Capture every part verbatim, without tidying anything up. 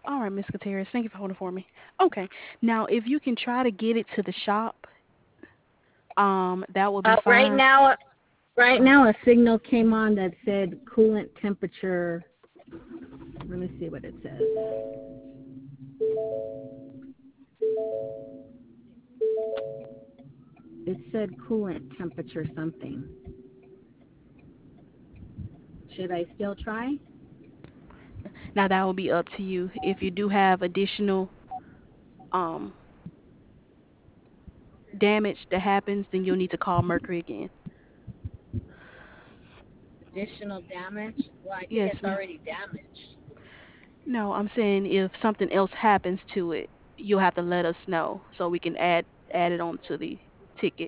All right, Miss Gutierrez, thank you for holding for me. Okay, now if you can try to get it to the shop, um, that would be Uh, right fine. now, right Go ahead. now, a signal came on that said coolant temperature. Let me see what it says. It said coolant temperature something. Should I still try? Now that will be up to you. If you do have additional um damage that happens, then you'll need to call Mercury again. Additional damage? Well, I think Yes, it's ma'am. already damaged. No, I'm saying if something else happens to it, you'll have to let us know so we can add add it on to the ticket.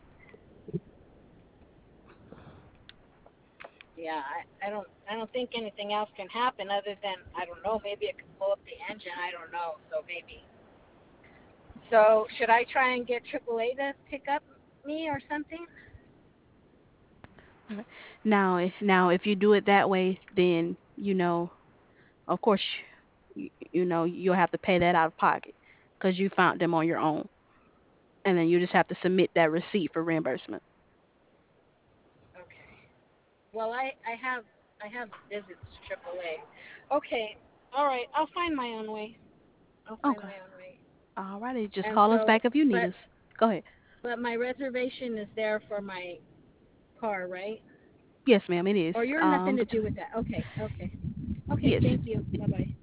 Yeah, I, I don't I don't think anything else can happen other than I don't know, maybe it could blow up the engine, I don't know. So maybe. So should I try and get triple A to pick up me or something? Okay. Now, if now if you do it that way, then you know, of course, you, you know you'll have to pay that out of pocket because you found them on your own, and then you just have to submit that receipt for reimbursement. Okay. Well, I I have I have visits to triple A. Okay. All right. I'll find my own way. I'll find Okay. my own way. Alrighty, just And call us so, back if you need but us. Go ahead. but my reservation is there for my car, right? Yes, ma'am, it is. Or you're Um, nothing to bet- do with that. Okay. Okay. Okay. yes. Thank you. Bye bye.